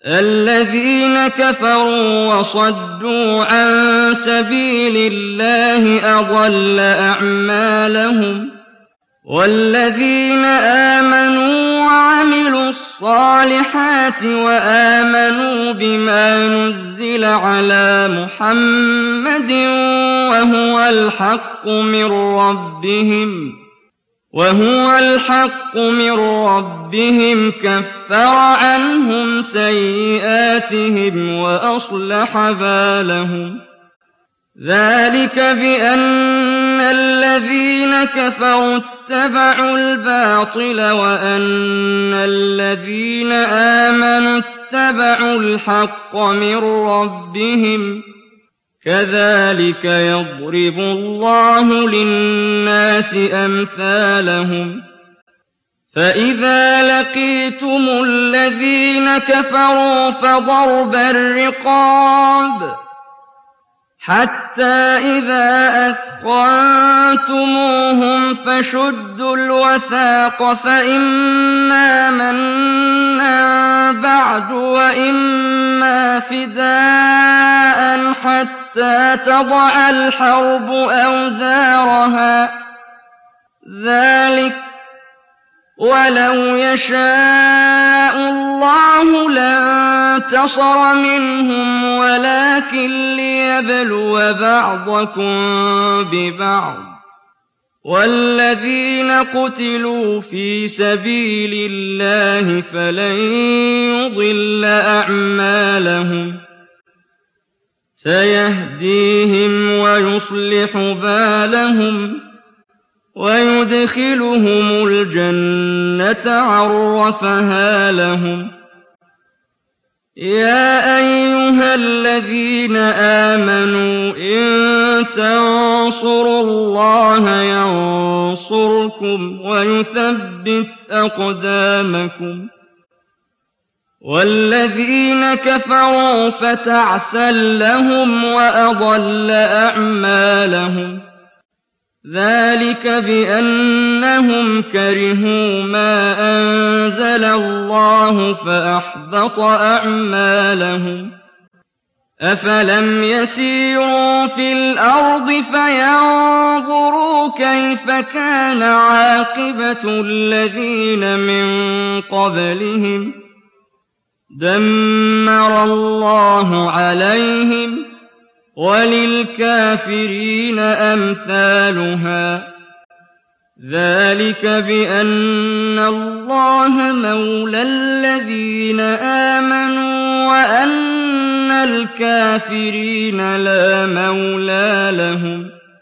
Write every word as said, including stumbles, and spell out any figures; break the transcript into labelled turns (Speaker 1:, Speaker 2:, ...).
Speaker 1: الذين كفروا وصدوا عن سبيل الله أضل أعمالهم والذين آمنوا وعملوا الصالحات وآمنوا بما نزل على محمد وهو الحق من ربهم وهو الحق من ربهم كفر عنهم سيئاتهم وأصلح بالهم ذلك بأن الذين كفروا اتبعوا الباطل وأن الذين آمنوا اتبعوا الحق من ربهم كذلك يضرب الله للناس أمثالهم فإذا لقيتم الذين كفروا فضرب الرقاب حتى إذا أثخنتموهم فشدوا الوثاق فإما منا بعد وإما فداء حتى تضع الحرب أوزارها ذلك ولو يشاء الله لانتصر منهم ولكن ليبلو بعضكم ببعض والذين قتلوا في سبيل الله فلن يضل أعمالهم سيهديهم ويصلح بالهم ويدخلهم الجنة عرفها لهم يا أيها الذين آمنوا إن تنصروا الله ينصركم ويثبت أقدامكم والذين كفروا فتعسا لهم وأضل أعمالهم ذلك بأنهم كرهوا ما أنزل الله فأحبط أعمالهم أفلم يسيروا في الأرض فينظروا كيف كان عاقبة الذين من قبلهم دمر الله عليهم وللكافرين أمثالها ذلك بأن الله مولى الذين آمنوا وأن الكافرين لا مولى لهم